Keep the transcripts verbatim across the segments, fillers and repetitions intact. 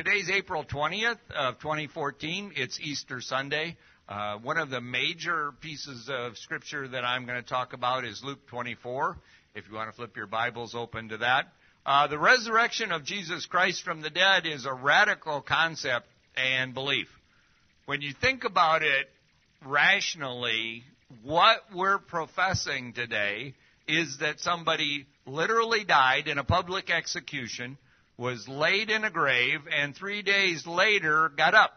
today's April twentieth of twenty fourteen. It's Easter Sunday. Uh, one of the major pieces of Scripture that I'm going to talk about is Luke twenty-four. If you want to flip your Bibles open to that. Uh, the resurrection of Jesus Christ from the dead is a radical concept and belief. When you think about it rationally, what we're professing today is that somebody literally died in a public execution, was laid in a grave, and three days later got up.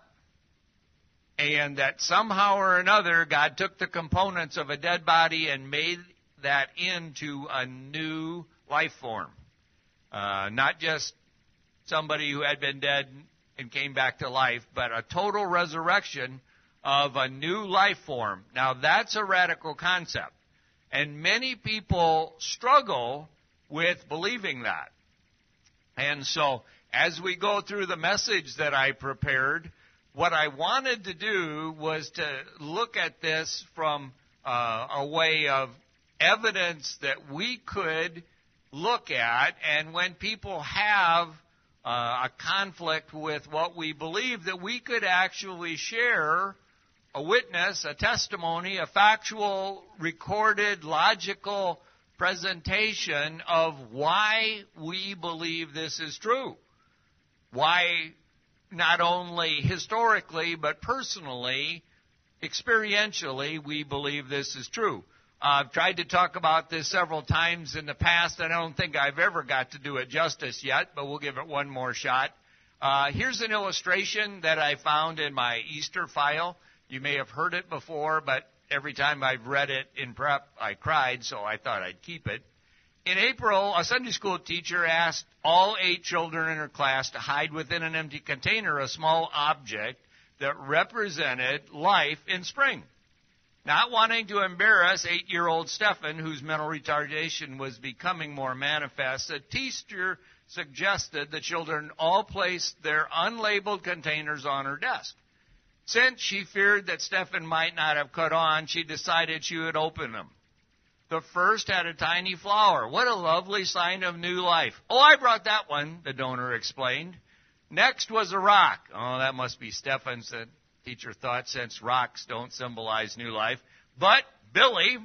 And that somehow or another, God took the components of a dead body and made that into a new life form. Uh, not just somebody who had been dead and came back to life, but a total resurrection of a new life form. Now, that's a radical concept. And many people struggle with believing that. And so, as we go through the message that I prepared, what I wanted to do was to look at this from uh, a way of evidence that we could look at, and when people have uh, a conflict with what we believe, that we could actually share a witness, a testimony, a factual, recorded, logical presentation of why we believe this is true. Why not only historically, but personally, experientially, we believe this is true. Uh, I've tried to talk about this several times in the past, and I don't think I've ever got to do it justice yet, but we'll give it one more shot. Uh, here's an illustration that I found in my Easter file. You may have heard it before, but every time I've read it in prep, I cried, so I thought I'd keep it. In April, a Sunday school teacher asked all eight children in her class to hide within an empty container a small object that represented life in spring. Not wanting to embarrass eight-year-old Stephen, whose mental retardation was becoming more manifest, the teacher suggested the children all place their unlabeled containers on her desk. Since she feared that Stephen might not have caught on, she decided she would open them. The first had a tiny flower. What a lovely sign of new life. Oh, I brought that one, the donor explained. Next was a rock. Oh, that must be Stephen's, the teacher thought, since rocks don't symbolize new life. But Billy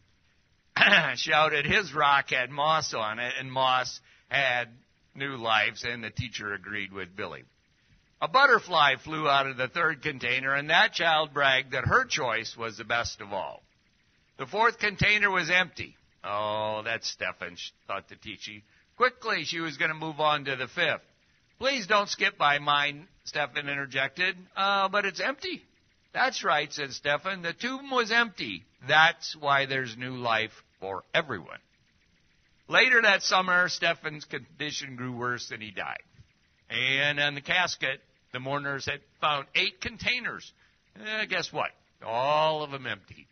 shouted his rock had moss on it, and moss had new lives, and the teacher agreed with Billy. A butterfly flew out of the third container, and that child bragged that her choice was the best of all. The fourth container was empty. Oh, that's Stephen, thought the teacher. Quickly, she was going to move on to the fifth. Please don't skip by mine, Stephen interjected. Uh, but it's empty. That's right, said Stephen. The tomb was empty. That's why there's new life for everyone. Later that summer, Stephen's condition grew worse and he died. And on the casket, the mourners had found eight containers. Eh, guess what? All of them empty.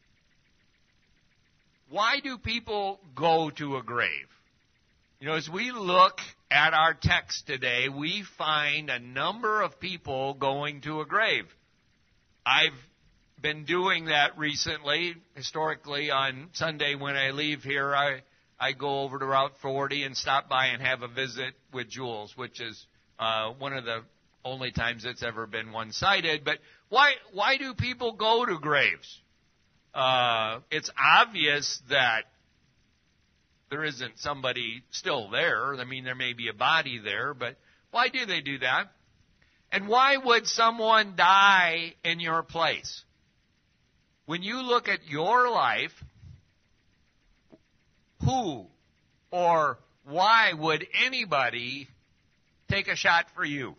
Why do people go to a grave? You know, as we look at our text today, we find a number of people going to a grave. I've been doing that recently. Historically, on Sunday when I leave here, I, I go over to Route forty and stop by and have a visit with Jules, which is uh, one of the only times it's ever been one-sided. But why why do people go to graves? Uh, it's obvious that there isn't somebody still there. I mean, there may be a body there, but why do they do that? And why would someone die in your place? When you look at your life, who or why would anybody take a shot for you?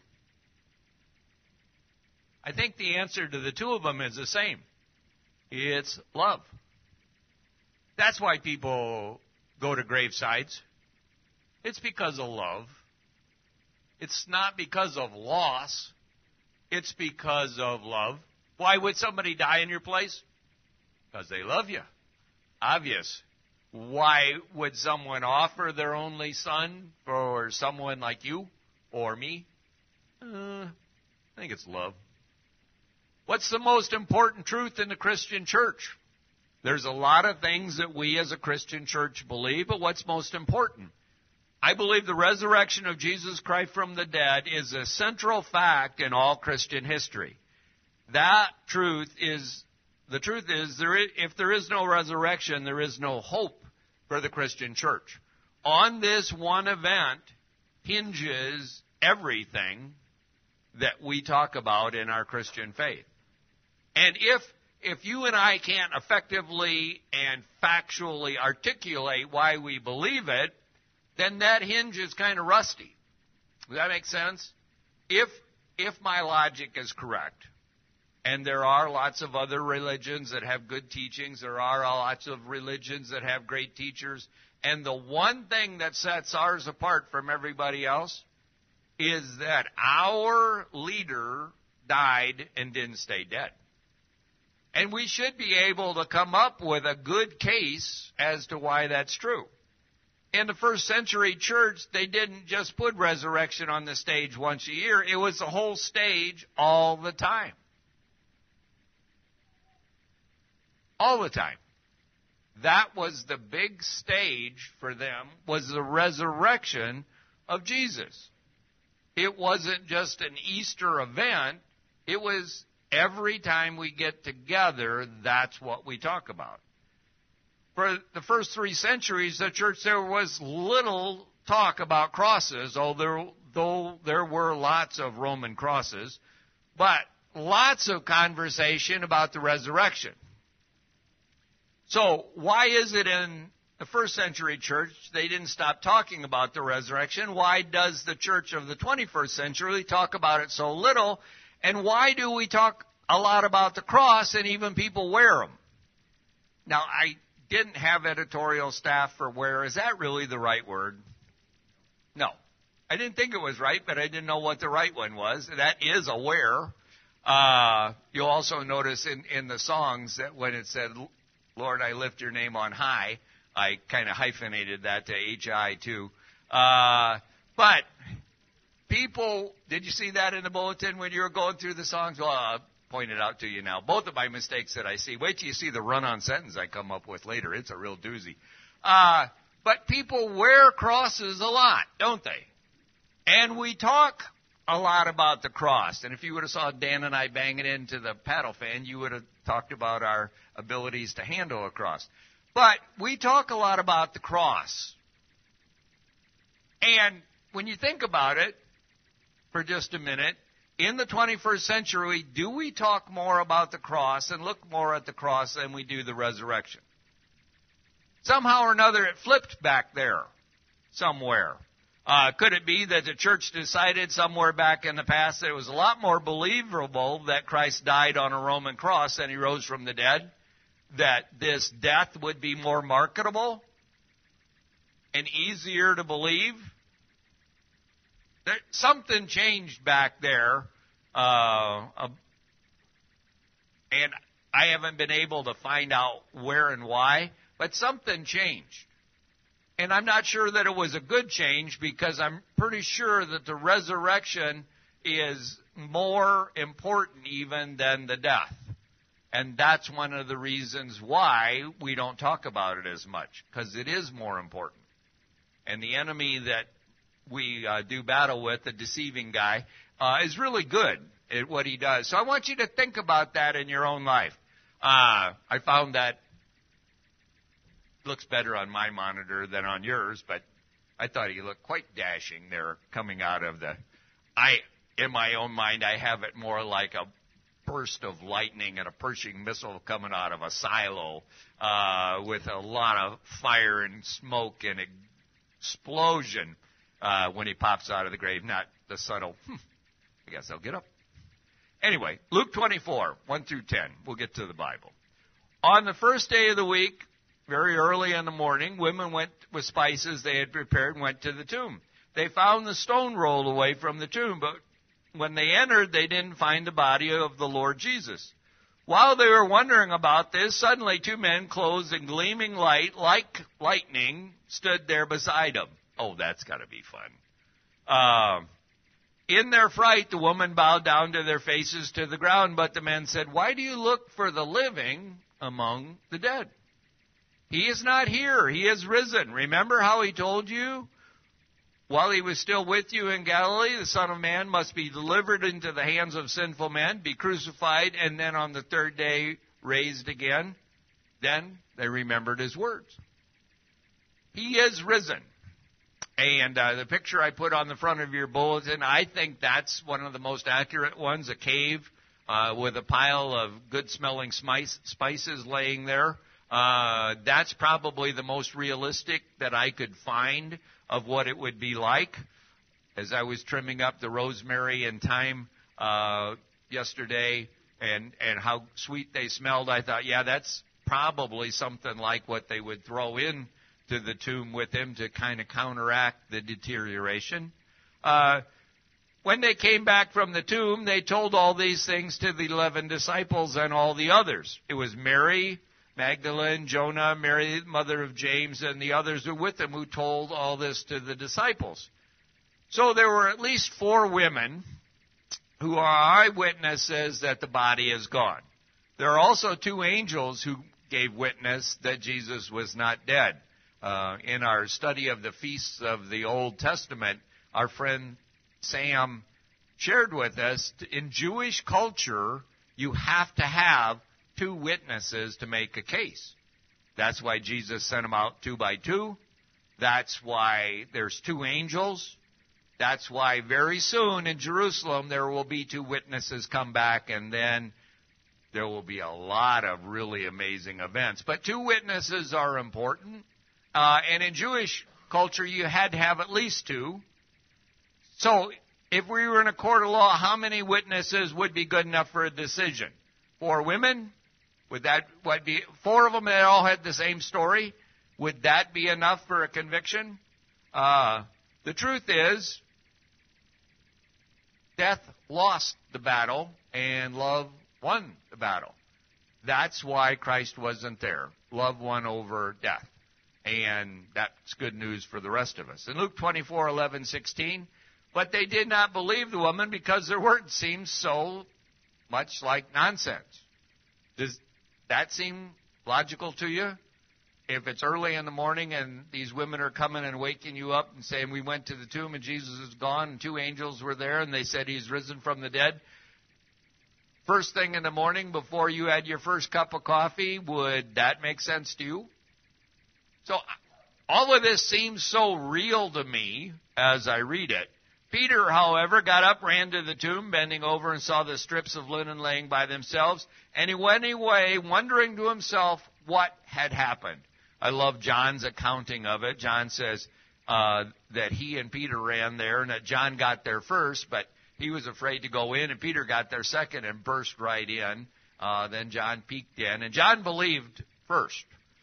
I think the answer to the two of them is the same. It's love. That's why people go to gravesides. It's because of love. It's not because of loss. It's because of love. Why would somebody die in your place? Because they love you. Obvious. Why would someone offer their only son for someone like you or me? Uh, I think it's love. What's the most important truth in the Christian church? There's a lot of things that we as a Christian church believe, but what's most important? I believe the resurrection of Jesus Christ from the dead is a central fact in all Christian history. That truth is, the truth is, there is, if there is no resurrection, there is no hope for the Christian church. On this one event hinges everything that we talk about in our Christian faith. And if if you and I can't effectively and factually articulate why we believe it, then that hinge is kind of rusty. Does that make sense? If if my logic is correct, and there are lots of other religions that have good teachings, there are lots of religions that have great teachers, and the one thing that sets ours apart from everybody else is that our leader died and didn't stay dead. And we should be able to come up with a good case as to why that's true. In the first century church, they didn't just put resurrection on the stage once a year. It was the whole stage all the time. All the time. That was the big stage for them, was the resurrection of Jesus. It wasn't just an Easter event. It was every time we get together, that's what we talk about. For the first three centuries, the church, there was little talk about crosses, although though there were lots of Roman crosses, but lots of conversation about the resurrection. So why is it in the first century church they didn't stop talking about the resurrection? Why does the church of the twenty-first century talk about it so little? And why do we talk a lot about the cross and even people wear them? Now, I didn't have editorial staff for wear. Is that really the right word? No. I didn't think it was right, but I didn't know what the right one was. That is a wear. Uh, you'll also notice in, in the songs that when it said, Lord, I lift your name on high, I kind of hyphenated that to H I too. Uh, but people, did you see that in the bulletin when you were going through the songs? Well, I'll point it out to you now. Both of my mistakes that I see. Wait till you see the run-on sentence I come up with later. It's a real doozy. Uh, but people wear crosses a lot, don't they? And we talk a lot about the cross. And if you would have saw Dan and I banging into the paddle fan, you would have talked about our abilities to handle a cross. But we talk a lot about the cross. And when you think about it for just a minute, in the twenty-first century, do we talk more about the cross and look more at the cross than we do the resurrection? Somehow or another, it flipped back there somewhere. Uh, could it be that the church decided somewhere back in the past that it was a lot more believable that Christ died on a Roman cross and he rose from the dead? That this death would be more marketable and easier to believe? There, something changed back there, uh, uh, and I haven't been able to find out where and why, but something changed. And I'm not sure that it was a good change, because I'm pretty sure that the resurrection is more important even than the death. And that's one of the reasons why we don't talk about it as much, because it is more important. And the enemy that we uh, do battle with, the deceiving guy, uh, is really good at what he does. So I want you to think about that in your own life. Uh, I found that looks better on my monitor than on yours, but I thought he looked quite dashing there coming out of the... I, in my own mind, I have it more like a burst of lightning and a Pershing missile coming out of a silo uh, with a lot of fire and smoke and explosion uh, when he pops out of the grave. Not the subtle, hmm, I guess I'll get up. Anyway, Luke twenty-four, one through ten. We'll get to the Bible. On the first day of the week, very early in the morning, women went with spices they had prepared and went to the tomb. They found the stone rolled away from the tomb, but when they entered, they didn't find the body of the Lord Jesus. While they were wondering about this, suddenly two men clothed in gleaming light, like lightning, stood there beside him. Oh, that's got to be fun. Uh, in their fright, the woman bowed down to their faces to the ground, but the men said, "Why do you look for the living among the dead? He is not here. He is risen. Remember how he told you while he was still with you in Galilee, the Son of Man must be delivered into the hands of sinful men, be crucified, and then on the third day raised again. Then they remembered his words. He is risen. And uh, the picture I put on the front of your bulletin, I think that's one of the most accurate ones, a cave uh, with a pile of good-smelling spice, spices laying there. Uh, that's probably the most realistic that I could find of what it would be like. As I was trimming up the rosemary and thyme uh, yesterday and, and how sweet they smelled, I thought, yeah, that's probably something like what they would throw in to the tomb with him to kind of counteract the deterioration. Uh, when they came back from the tomb, they told all these things to the eleven disciples and all the others. It was Mary Magdalene, Jonah, Mary, mother of James, and the others who were with them who told all this to the disciples. So there were at least four women who are eyewitnesses that the body is gone. There are also two angels who gave witness that Jesus was not dead. Uh, in our study of the feasts of the Old Testament, our friend Sam shared with us, in Jewish culture, you have to have two witnesses to make a case. That's why Jesus sent them out two by two. That's why there's two angels. That's why very soon in Jerusalem there will be two witnesses come back, and then there will be a lot of really amazing events. But two witnesses are important. Uh, and in Jewish culture, you had to have at least two. So if we were in a court of law, how many witnesses would be good enough for a decision? Four women? Would that what be four of them that all had the same story? Would that be enough for a conviction? Uh, the truth is, death lost the battle and love won the battle. That's why Christ wasn't there. Love won over death. And that's good news for the rest of us. In Luke twenty-four, eleven, sixteen, but they did not believe the woman because their word seemed so much like nonsense. Does that seem logical to you? If it's early in the morning and these women are coming and waking you up and saying, we went to the tomb and Jesus is gone and two angels were there and they said he's risen from the dead. First thing in the morning before you had your first cup of coffee, would that make sense to you? So all of this seems so real to me as I read it. Peter, however, got up, ran to the tomb, bending over and saw the strips of linen laying by themselves, and he went away, wondering to himself what had happened. I love John's accounting of it. John says uh, that he and Peter ran there, and that John got there first, but he was afraid to go in, and Peter got there second and burst right in. Uh, then John peeked in, and John believed first.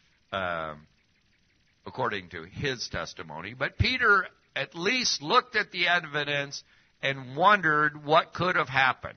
Um, according to his testimony. But Peter at least looked at the evidence and wondered what could have happened.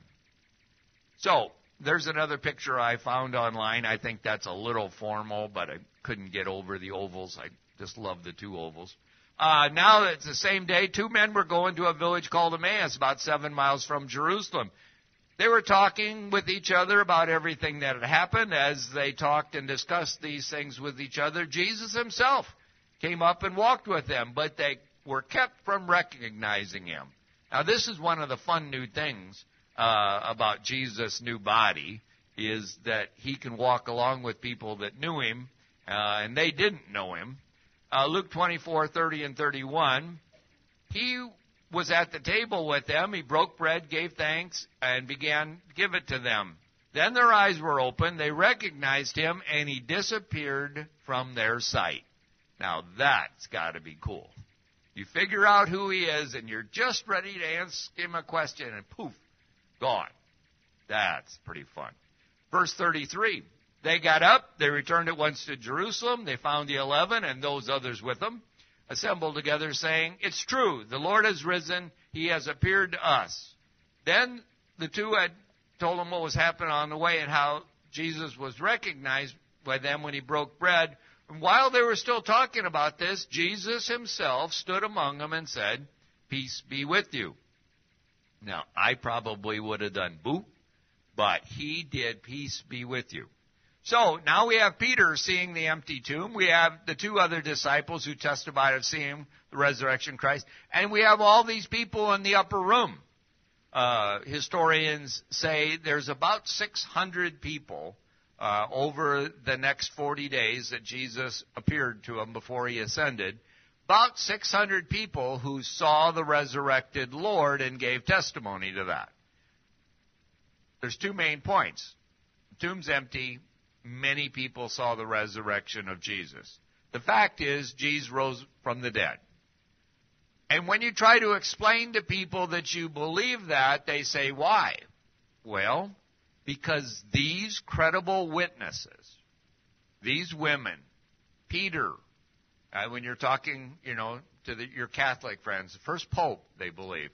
So, there's another picture I found online. I think that's a little formal, but I couldn't get over the ovals. I just love the two ovals. Uh, now it's the same day, two men were going to a village called Emmaus, about seven miles from Jerusalem. They were talking with each other about everything that had happened. As they talked and discussed these things with each other, Jesus himself came up and walked with them, but they were kept from recognizing him. Now, this is one of the fun new things uh, about Jesus' new body, is that he can walk along with people that knew him, uh, and they didn't know him. Uh, Luke twenty-four, thirty and thirty-one, he was at the table with them. He broke bread, gave thanks, and began to give it to them. Then their eyes were opened. They recognized him, and he disappeared from their sight. Now, that's got to be cool. You figure out who he is, and you're just ready to ask him a question, and poof, gone. That's pretty fun. Verse thirty-three, they got up. They returned at once to Jerusalem. They found the eleven and those others with them, assembled together, saying, it's true, the Lord has risen. He has appeared to us. Then the two had told them what was happening on the way and how Jesus was recognized by them when he broke bread. And while they were still talking about this, Jesus himself stood among them and said, peace be with you. Now, I probably would have done boo, but he did peace be with you. So now we have Peter seeing the empty tomb. We have the two other disciples who testified of seeing the resurrection of Christ. And we have all these people in the upper room. Uh, historians say there's about six hundred people uh, over the next forty days that Jesus appeared to them before he ascended. About six hundred people who saw the resurrected Lord and gave testimony to that. There's two main points. The tomb's empty. Many people saw the resurrection of Jesus. The fact is, Jesus rose from the dead. And when you try to explain to people that you believe that, they say, why? Well, because these credible witnesses, these women, Peter, uh, when you're talking, you know, to the, your Catholic friends, the first pope, they believe.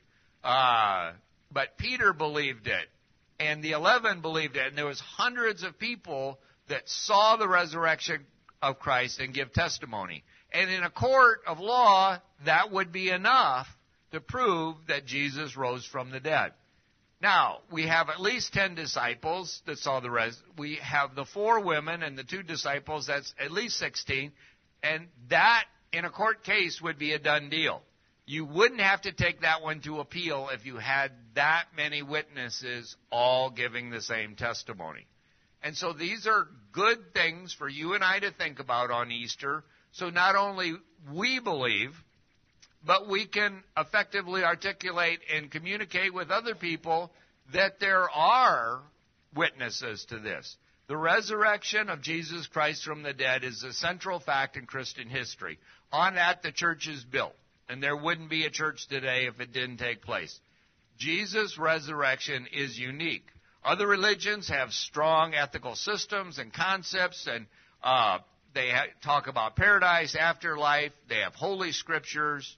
Uh, but Peter believed it, and the eleven believed it, and there was hundreds of people that saw the resurrection of Christ and give testimony. And in a court of law, that would be enough to prove that Jesus rose from the dead. Now, we have at least ten disciples that saw the res. We have the four women and the two disciples, that's at least sixteen. And that, in a court case, would be a done deal. You wouldn't have to take that one to appeal if you had that many witnesses all giving the same testimony. And so these are good things for you and I to think about on Easter. So not only we believe, but we can effectively articulate and communicate with other people that there are witnesses to this. The resurrection of Jesus Christ from the dead is a central fact in Christian history. On that, the church is built. And there wouldn't be a church today if it didn't take place. Jesus' resurrection is unique. Other religions have strong ethical systems and concepts, and uh, they ha- talk about paradise, afterlife. They have holy scriptures.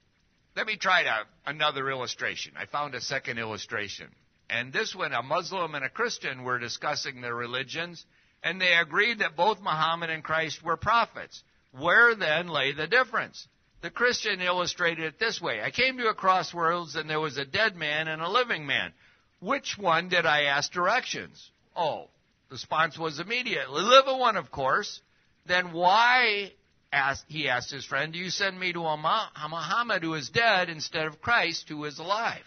Let me try to, another illustration. I found a second illustration. And this one, a Muslim and a Christian were discussing their religions, and they agreed that both Muhammad and Christ were prophets. Where then lay the difference? The Christian illustrated it this way. I came to a crossroads, and there was a dead man and a living man. Which one did I ask directions? Oh, the response was immediate. The living one, of course. Then why, asked, he asked his friend, do you send me to a Muhammad who is dead instead of Christ who is alive?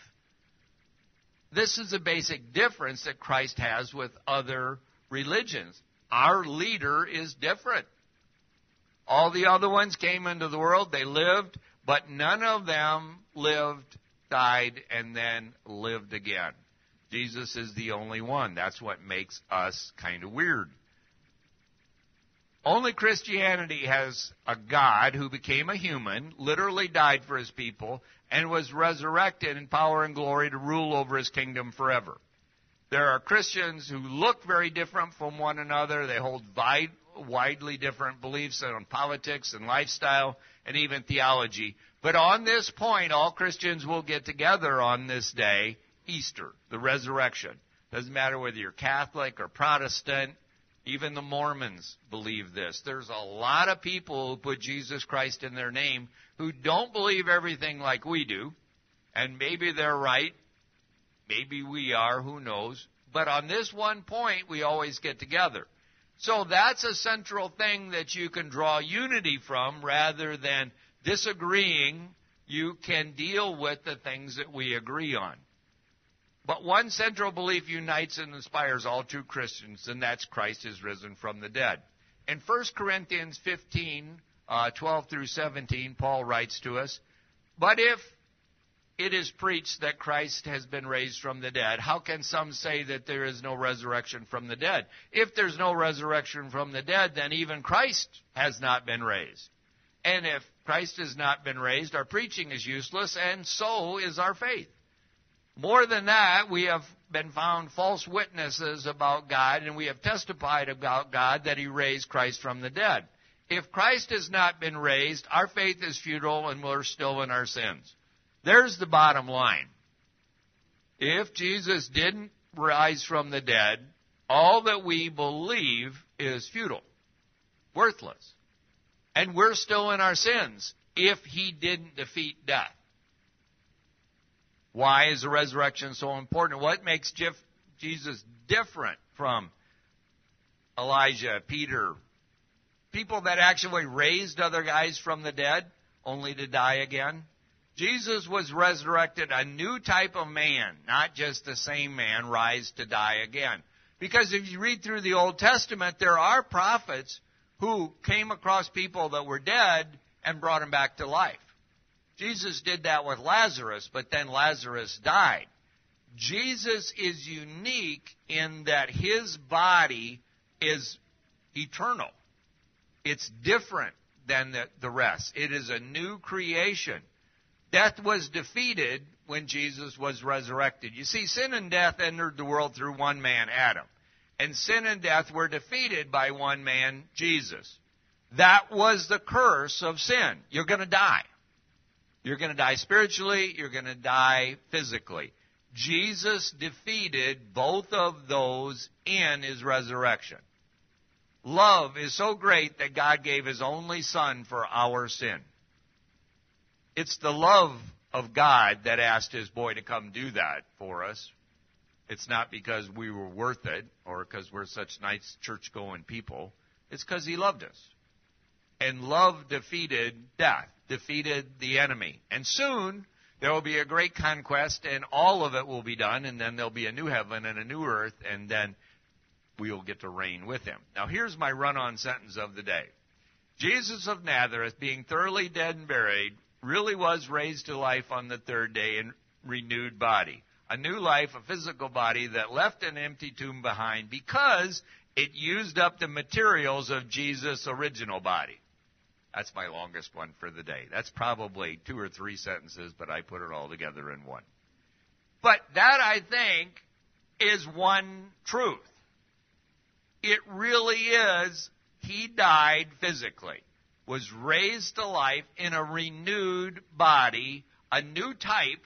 This is a basic difference that Christ has with other religions. Our leader is different. All the other ones came into the world, they lived, but none of them lived, died, and then lived again. Jesus is the only one. That's what makes us kind of weird. Only Christianity has a God who became a human, literally died for his people, and was resurrected in power and glory to rule over his kingdom forever. There are Christians who look very different from one another. They hold wide, widely different beliefs on politics and lifestyle and even theology. But on this point, all Christians will get together on this day, Easter, the resurrection. Doesn't matter whether you're Catholic or Protestant. Even the Mormons believe this. There's a lot of people who put Jesus Christ in their name who don't believe everything like we do. And maybe they're right. Maybe we are. Who knows? But on this one point, we always get together. So that's a central thing that you can draw unity from rather than disagreeing. You can deal with the things that we agree on. But one central belief unites and inspires all true Christians, and that's Christ is risen from the dead. In First Corinthians fifteen, uh, twelve through seventeen, Paul writes to us, but if it is preached that Christ has been raised from the dead, how can some say that there is no resurrection from the dead? If there's no resurrection from the dead, then even Christ has not been raised. And if Christ has not been raised, our preaching is useless, and so is our faith. More than that, we have been found false witnesses about God, and we have testified about God that he raised Christ from the dead. If Christ has not been raised, our faith is futile, and we're still in our sins. There's the bottom line. If Jesus didn't rise from the dead, all that we believe is futile, worthless. And we're still in our sins if he didn't defeat death. Why is the resurrection so important? What makes Jesus different from Elijah, Peter, people that actually raised other guys from the dead only to die again. Jesus was resurrected, a new type of man, not just the same man rise to die again. Because if you read through the Old Testament, there are prophets who came across people that were dead and brought them back to life. Jesus did that with Lazarus, but then Lazarus died. Jesus is unique in that his body is eternal. It's different than the, the rest. It is a new creation. Death was defeated when Jesus was resurrected. You see, sin and death entered the world through one man, Adam. And sin and death were defeated by one man, Jesus. That was the curse of sin. You're going to die. You're going to die spiritually. You're going to die physically. Jesus defeated both of those in his resurrection. Love is so great that God gave his only Son for our sin. It's the love of God that asked his boy to come do that for us. It's not because we were worth it or because we're such nice church-going people. It's because he loved us. And love defeated death, defeated the enemy. And soon there will be a great conquest, and all of it will be done, and then there'll be a new heaven and a new earth, and then we will get to reign with him. Now, here's my run-on sentence of the day. Jesus of Nazareth, being thoroughly dead and buried, really was raised to life on the third day in renewed body. A new life, a physical body that left an empty tomb behind because it used up the materials of Jesus' original body. That's my longest one for the day. That's probably two or three sentences, but I put it all together in one. But that, I think, is one truth. It really is, he died physically, was raised to life in a renewed body, a new type.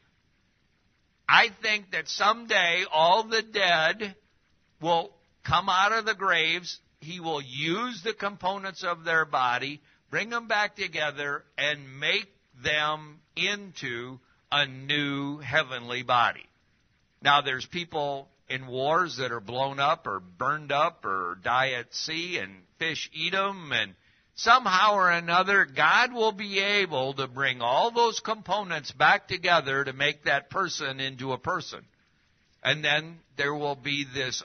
I think that someday all the dead will come out of the graves. He will use the components of their body, bring them back together, and make them into a new heavenly body. Now, there's people in wars that are blown up or burned up or die at sea and fish eat them, and somehow or another, God will be able to bring all those components back together to make that person into a person. And then there will be this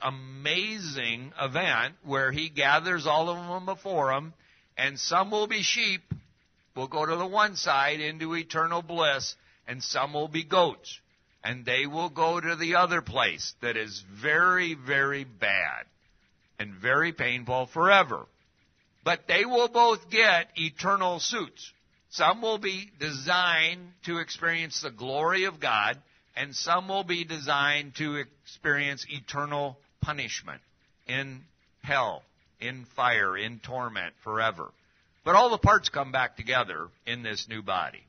amazing event where he gathers all of them before him, and some will be sheep, will go to the one side into eternal bliss, and some will be goats. And they will go to the other place that is very, very bad and very painful forever. But they will both get eternal suits. Some will be designed to experience the glory of God, and some will be designed to experience eternal punishment in hell, in fire, in torment forever. But all the parts come back together in this new body.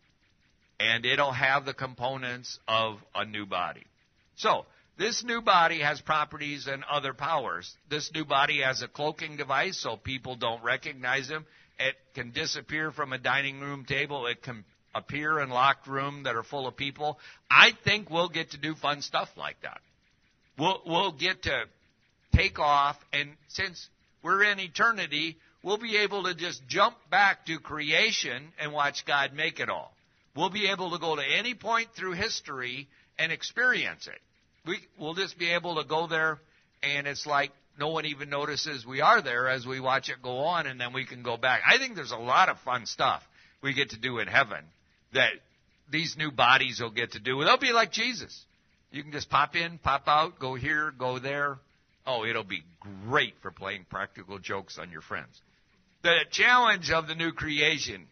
And it'll have the components of a new body. So, this new body has properties and other powers. This new body has a cloaking device so people don't recognize him. It can disappear from a dining room table. It can appear in locked rooms that are full of people. I think we'll get to do fun stuff like that. We'll, we'll get to take off, and since we're in eternity, we'll be able to just jump back to creation and watch God make it all. We'll be able to go to any point through history and experience it. We, we'll just be able to go there, and it's like no one even notices we are there as we watch it go on, and then we can go back. I think there's a lot of fun stuff we get to do in heaven that these new bodies will get to do. They'll be like Jesus. You can just pop in, pop out, go here, go there. Oh, it'll be great for playing practical jokes on your friends. The challenge of the new creation,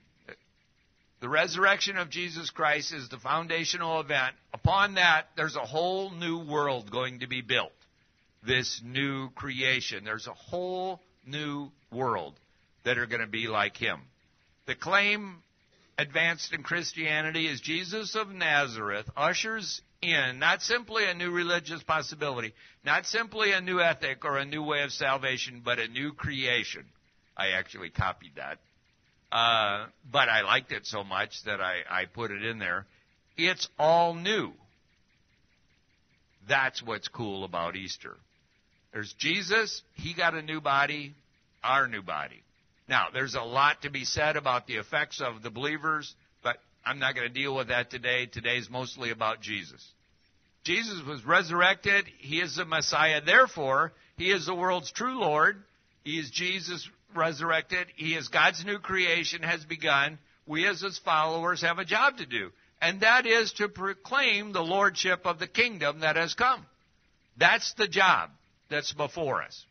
the resurrection of Jesus Christ, is the foundational event. Upon that, there's a whole new world going to be built. This new creation. There's a whole new world that are going to be like him. The claim advanced in Christianity is Jesus of Nazareth ushers in not simply a new religious possibility, not simply a new ethic or a new way of salvation, but a new creation. I actually copied that. Uh, but I liked it so much that I, I put it in there. It's all new. That's what's cool about Easter. There's Jesus. He got a new body, our new body. Now, there's a lot to be said about the effects of the believers, but I'm not going to deal with that today. Today's mostly about Jesus. Jesus was resurrected. He is the Messiah. Therefore, He is the world's true Lord. He is Jesus resurrected. He is God's new creation has begun. We as His followers have a job to do, and that is to proclaim the lordship of the kingdom that has come. That's the job that's before us.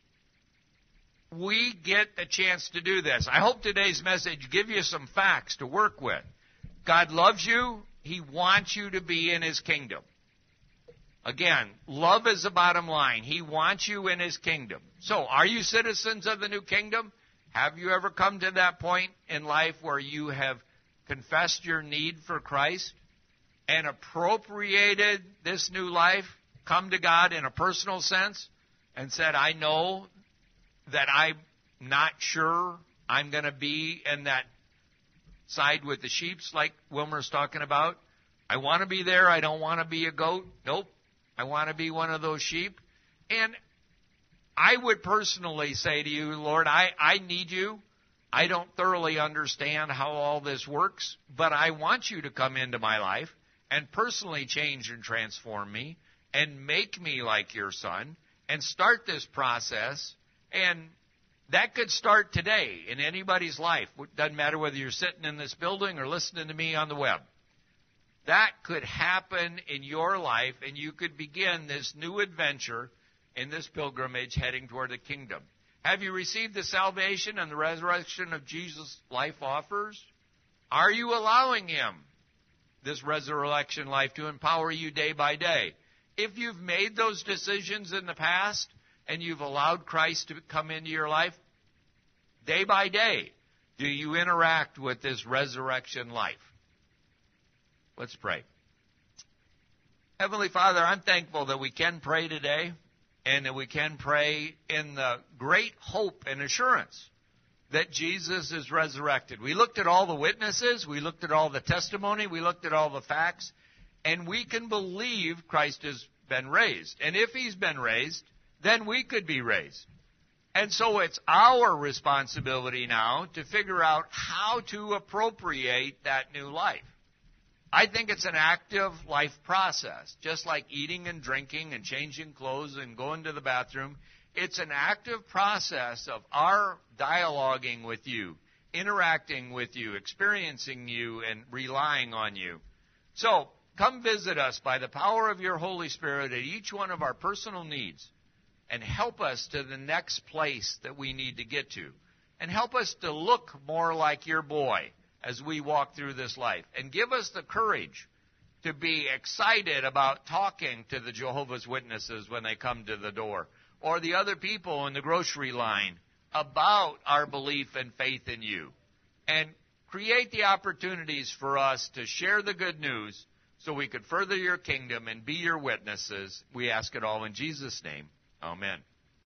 We get a chance to do this. I hope today's message gives you some facts to work with. God loves you. He wants you to be in His kingdom. Again, love is the bottom line. He wants you in His kingdom. So, are you citizens of the new kingdom? Have you ever come to that point in life where you have confessed your need for Christ and appropriated this new life, come to God in a personal sense, and said, I know that I'm not sure I'm going to be in that side with the sheeps like Wilmer's talking about. I want to be there. I don't want to be a goat. Nope. I want to be one of those sheep. And I would personally say to you, Lord, I, I need you. I don't thoroughly understand how all this works, but I want you to come into my life and personally change and transform me and make me like your Son and start this process. And that could start today in anybody's life. It doesn't matter whether you're sitting in this building or listening to me on the web. That could happen in your life, and you could begin this new adventure in this pilgrimage heading toward the kingdom. Have you received the salvation and the resurrection of Jesus life offers? Are you allowing Him, this resurrection life, to empower you day by day? If you've made those decisions in the past and you've allowed Christ to come into your life, day by day, do you interact with this resurrection life? Let's pray. Heavenly Father, I'm thankful that we can pray today and that we can pray in the great hope and assurance that Jesus is resurrected. We looked at all the witnesses, we looked at all the testimony, we looked at all the facts, and we can believe Christ has been raised. And if He's been raised, then we could be raised. And so it's our responsibility now to figure out how to appropriate that new life. I think it's an active life process, just like eating and drinking and changing clothes and going to the bathroom. It's an active process of our dialoguing with you, interacting with you, experiencing you, and relying on you. So, come visit us by the power of your Holy Spirit at each one of our personal needs and help us to the next place that we need to get to. And help us to look more like your boy as we walk through this life. And give us the courage to be excited about talking to the Jehovah's Witnesses when they come to the door, or the other people in the grocery line, about our belief and faith in you. And create the opportunities for us to share the good news so we could further your kingdom and be your witnesses. We ask it all in Jesus' name. Amen.